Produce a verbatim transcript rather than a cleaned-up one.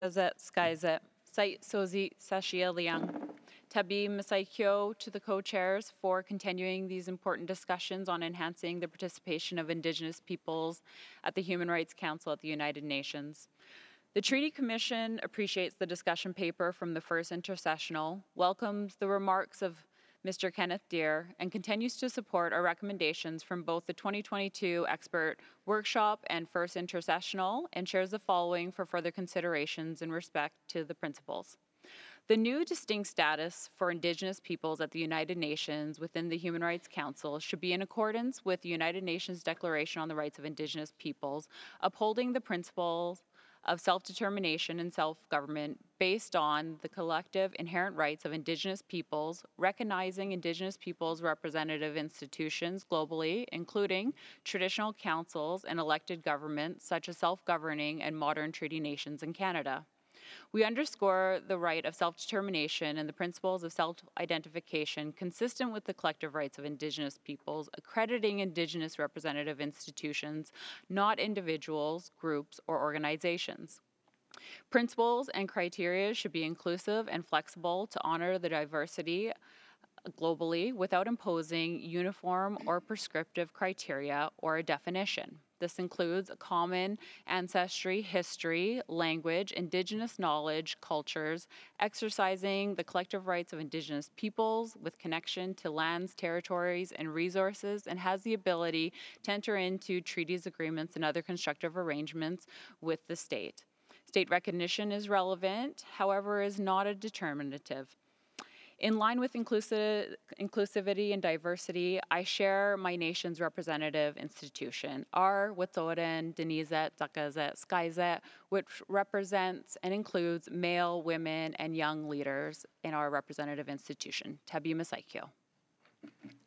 Gazet Skyzet, Site Sozi Sashia Liang, Tabi Masaikyo to the co-chairs for continuing these important discussions on enhancing the participation of Indigenous peoples at the Human Rights Council at the United Nations. The Treaty Commission appreciates the discussion paper from the first intercessional, welcomes the remarks of Mister Kenneth Deere, and continues to support our recommendations from both the twenty twenty-two expert workshop and first intercessional, and shares the following for further considerations in respect to the principles. The new distinct status for Indigenous peoples at the United Nations within the Human Rights Council should be in accordance with the United Nations Declaration on the Rights of Indigenous Peoples, upholding the principles of self-determination and self-government based on the collective inherent rights of Indigenous peoples, recognizing Indigenous peoples' representative institutions globally, including traditional councils and elected governments such as self-governing and modern treaty nations in Canada. We underscore the right of self-determination and the principles of self-identification consistent with the collective rights of Indigenous peoples, accrediting Indigenous representative institutions, not individuals, groups, or organizations. Principles and criteria should be inclusive and flexible to honor the diversity globally without imposing uniform or prescriptive criteria or a definition. This includes a common ancestry, history, language, Indigenous knowledge, cultures, exercising the collective rights of Indigenous peoples with connection to lands, territories, and resources, and has the ability to enter into treaties, agreements, and other constructive arrangements with the state. State recognition is relevant, however, is not a determinative. In line with inclusive, inclusivity and diversity, I share my nation's representative institution, our Wet'suwet'en Denizet Zakazet Skyzet, which represents and includes male, women, and young leaders in our representative institution, Tabi Masaikyo.